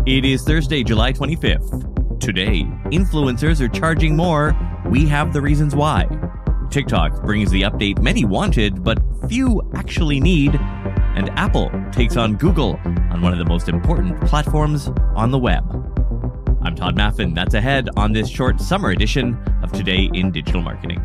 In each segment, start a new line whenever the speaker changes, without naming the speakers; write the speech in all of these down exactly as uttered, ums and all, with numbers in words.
It is Thursday, July twenty-fifth. Today, influencers are charging more. We have the reasons why. TikTok brings the update many wanted, but few actually need. And Apple takes on Google on one of the most important platforms on the web. I'm Todd Maffin. That's ahead on this short summer edition of Today in Digital Marketing.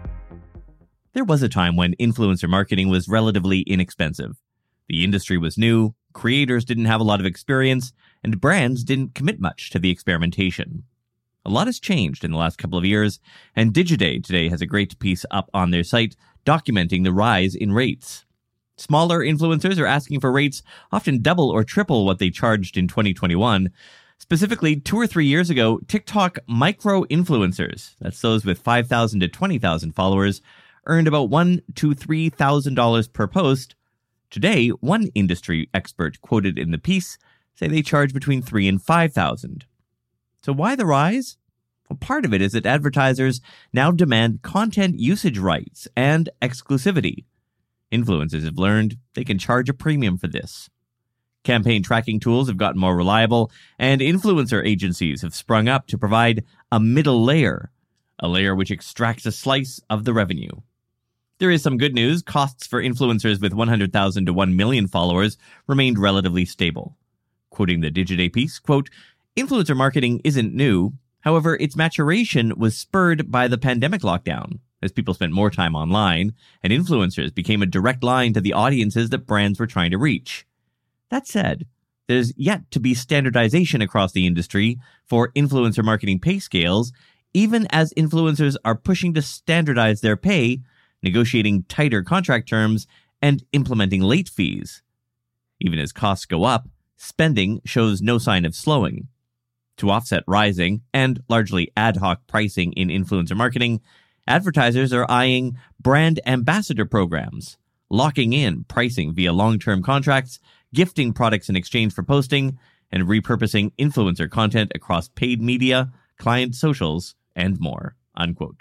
There was a time when influencer marketing was relatively inexpensive. The industry was new, creators didn't have a lot of experience, and brands didn't commit much to the experimentation. A lot has changed in the last couple of years, and Digiday today has a great piece up on their site documenting the rise in rates. Smaller influencers are asking for rates often double or triple what they charged in twenty twenty-one. Specifically, two or three years ago, TikTok micro-influencers, that's those with five thousand to twenty thousand followers, earned about one thousand to three thousand dollars per post. Today, one industry expert quoted in the piece say they charge between three thousand and five thousand dollars. So why the rise? Well, part of it is that advertisers now demand content usage rights and exclusivity. Influencers have learned they can charge a premium for this. Campaign tracking tools have gotten more reliable, and influencer agencies have sprung up to provide a middle layer, a layer which extracts a slice of the revenue. There is some good news. Costs for influencers with one hundred thousand to one million followers remained relatively stable. Quoting the Digiday piece, quote, "Influencer marketing isn't new. However, its maturation was spurred by the pandemic lockdown, as people spent more time online, and influencers became a direct line to the audiences that brands were trying to reach. That said, there's yet to be standardization across the industry for influencer marketing pay scales, even as influencers are pushing to standardize their pay, negotiating tighter contract terms, and implementing late fees. Even as costs go up, spending shows no sign of slowing. To offset rising and largely ad hoc pricing in influencer marketing, advertisers are eyeing brand ambassador programs, locking in pricing via long-term contracts, gifting products in exchange for posting, and repurposing influencer content across paid media, client socials, and more." Unquote.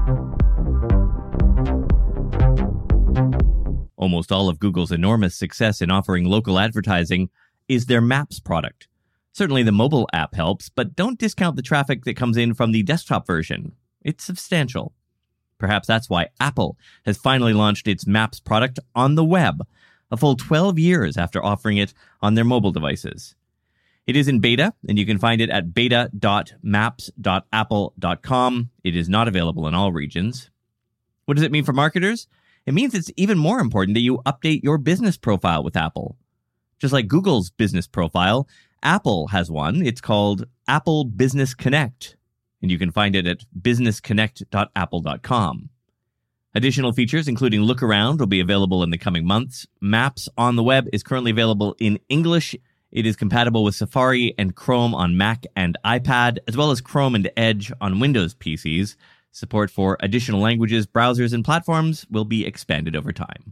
Almost all of Google's enormous success in offering local advertising is their Maps product. Certainly the mobile app helps, but don't discount the traffic that comes in from the desktop version. It's substantial. Perhaps that's why Apple has finally launched its Maps product on the web, a full twelve years after offering it on their mobile devices. It is in beta, and you can find it at beta dot maps dot apple dot com. It is not available in all regions. What does it mean for marketers? It means it's even more important that you update your business profile with Apple. Just like Google's business profile, Apple has one. It's called Apple Business Connect, and you can find it at business connect dot apple dot com. Additional features, including Look Around, will be available in the coming months. Maps on the web is currently available in English. It is compatible with Safari and Chrome on Mac and iPad, as well as Chrome and Edge on Windows P Cs. Support for additional languages, browsers, and platforms will be expanded over time.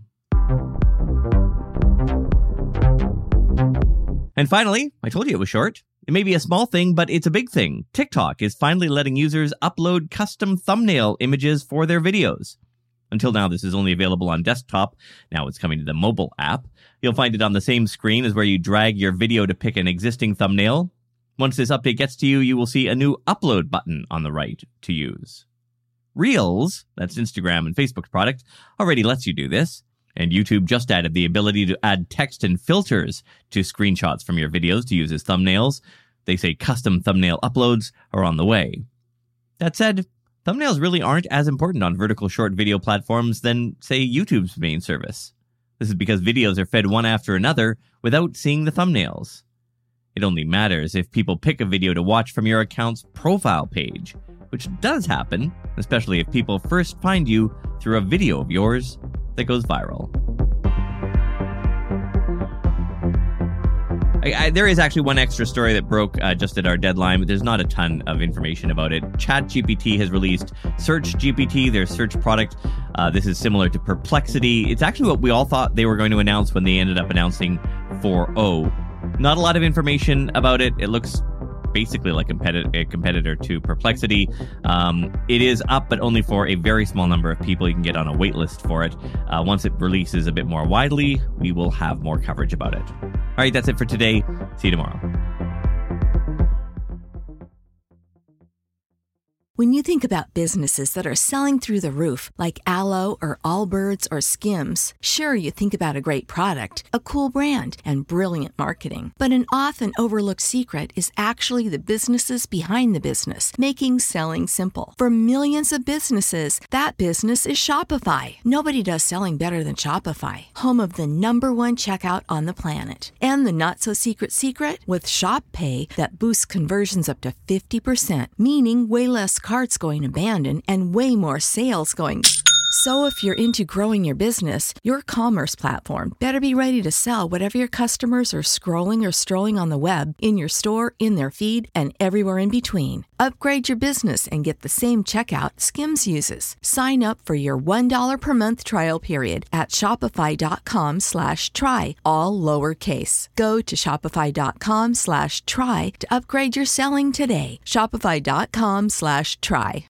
And finally, I told you it was short. It may be a small thing, but it's a big thing. TikTok is finally letting users upload custom thumbnail images for their videos. Until now, this is only available on desktop. Now it's coming to the mobile app. You'll find it on the same screen as where you drag your video to pick an existing thumbnail. Once this update gets to you, you will see a new upload button on the right to use. Reels, that's Instagram and Facebook's product, already lets you do this. And YouTube just added the ability to add text and filters to screenshots from your videos to use as thumbnails. They say custom thumbnail uploads are on the way. That said, thumbnails really aren't as important on vertical short video platforms than, say, YouTube's main service. This is because videos are fed one after another without seeing the thumbnails. It only matters if people pick a video to watch from your account's profile page, which does happen, especially if people first find you through a video of yours that goes viral. I, I, there is actually one extra story that broke uh, just at our deadline, but there's not a ton of information about it. ChatGPT has released SearchGPT, their search product. Uh, this is similar to Perplexity. It's actually what we all thought they were going to announce when they ended up announcing four point oh. Not a lot of information about it. It looks basically like competi- a competitor to Perplexity. Um, it is up, but only for a very small number of people. You can get on a wait list for it. Uh, once it releases a bit more widely, we will have more coverage about it. All right, that's it for today. See you tomorrow.
When you think about businesses that are selling through the roof, like Aloe or Allbirds or Skims, sure, you think about a great product, a cool brand, and brilliant marketing. But an often overlooked secret is actually the businesses behind the business, making selling simple. For millions of businesses, that business is Shopify. Nobody does selling better than Shopify, home of the number one checkout on the planet. And the not-so-secret secret? With Shop Pay, that boosts conversions up to fifty percent, meaning way less carts going abandoned and way more sales going... So if you're into growing your business, your commerce platform better be ready to sell whatever your customers are scrolling or strolling on the web, in your store, in their feed, and everywhere in between. Upgrade your business and get the same checkout Skims uses. Sign up for your one dollar per month trial period at shopify.com slash try, all lowercase. Go to shopify.com slash try to upgrade your selling today. Shopify.com slash try.